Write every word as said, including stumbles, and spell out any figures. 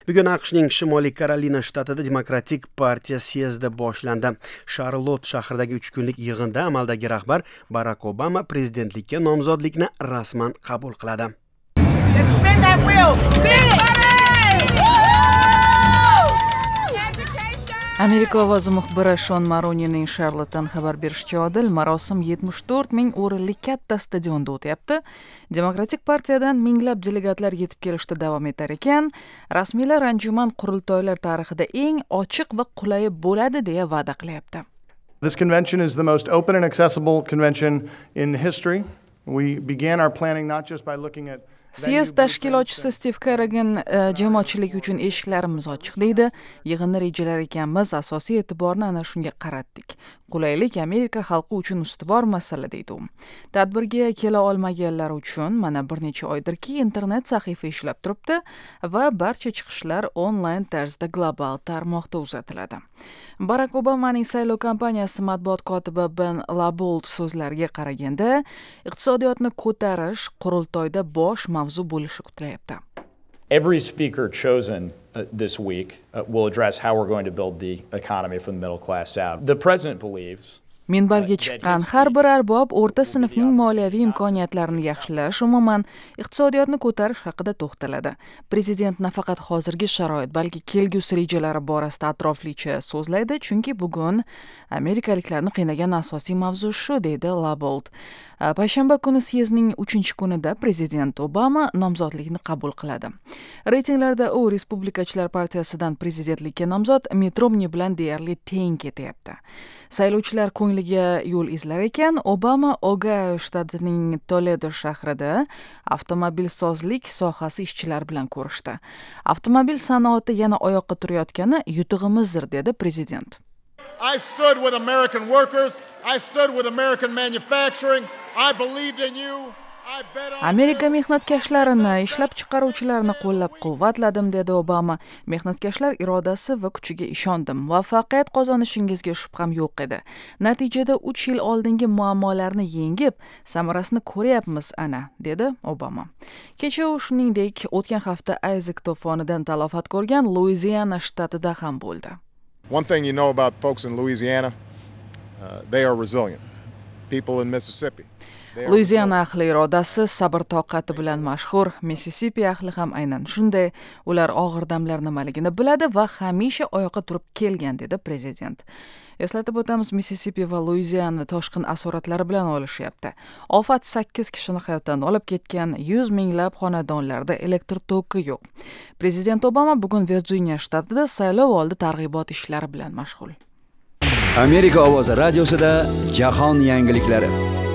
Bugun AQShning Shimoliy Karolina shtatida Demokratik partiya syezdi boshlandi. Charlotte shahridagi uch kunlik yig'inda amaldagi rahbar Barack Obama prezidentlikka nomzodlikni rasman qabul qiladi. Amerika ovozi muxbiri Shon Maronining Charlottedan xabar berishicha, Odil marosim yetmish to'rt ming o'rinli katta stadionda o'tyapti. Demokratik partiyadan minglab delegatlar yetib kelishda davom etar ekan. Rasmiylar anjuman qurultoylar tarixida eng ochiq va qulay bo'ladi deya va'da qilyapti. This convention is the most open and accessible convention in history. We began our planning not just by looking at Syezd tashkilotchisi Steve Kerrigan jamoatchilik uchun eshiklarimiz ochiq deydi. Yig'inni rejalar ekanmiz, asosiy e'tiborni ana shunga qaratdik. Qulaylik Amerika xalqi uchun ustuvor masala deydi u. Tadbirga kela olmaganlar uchun mana bir necha oydirki internet sahifa ishlab turibdi va barcha chiqishlar onlayn tarzda global tarmoqda uzatiladi. Barack Obamaning saylov kampaniyasi matbuot kotibi Ben Labold so'zlariga qaraganda, iqtisodiyotni ko'tarish qurultoyda bosh mavzu bo'lishi kutilyapti. Every speaker chosen uh, this week uh, will address how we're going to build the economy from the middle class out. The president believes Minbarga chiqqan har bir arbob o'rta sinfning moliyaviy imkoniyatlarini yaxshilash, umuman iqtisodiyotni ko'tarish haqida to'xtaladi. Prezident nafaqat hozirgi sharoit, balki kelgusi rejalari borasida atroflicha so'zlaydi, chunki bugun amerikaliklarni qiynagan asosiy mavzu shu, deydi Labold. Payshanba kuni syezdning uchinchi kunida prezident Obama nomzodlikni qabul qiladi. Reytinglarda u Respublikachilar partiyasidan prezidentlikka nomzod Mitt Romney bilan deyarli teng ketyapti. Saylovchilar ko'ngliga yo'l izlar ekan, Obama Ohio shtatining Toledo shahrida avtomobilsozlik sohasi ishchilari bilan ko'rishdi. Avtomobil sanoati yana oyoqqa turayotgani yutug'imizdir, dedi prezident. I stood with American workers, I stood with American manufacturing, I believed in you. Amerika mehnatkashlarini, ishlab chiqaruvchilarni qo'llab-quvvatladim, dedi Obama. Mehnatkashlar irodasi va kuchiga ishondim. Muvaffaqiyat qozonishingizga shubham yo'q edi. Natijada uch yil oldingi muammolarni yengib, samarasini ko'ryapmiz ana, dedi Obama. Kecha u shuningdek o'tgan hafta Isaac to'fonidan talofat ko'rgan Louisiana shtatida ham bo'ldi. One thing you know about folks in Louisiana, uh, they are resilient. People in Mississippi. Louisiana ahli irodasi, sabr toqati bilan mashhur. Mississippi ahli ham aynan shunday. Ular og'ir damlar nimaligini biladi va hamisha oyoqqa turib kelgan, dedi prezident. Eslatib o'tamiz, Mississippi va Louisiana toshqin asoratlari bilan olishyapti. Ofat sakkiz kishini hayotdan olib ketgan, yuz minglab xonadonlarda elektr toki yo'q. Prezident Obama bugun Virginia shtatida saylov oldi targ'ibot ishlari bilan mashg'ul. Amerika ovozi radiosida jahon yangiliklari.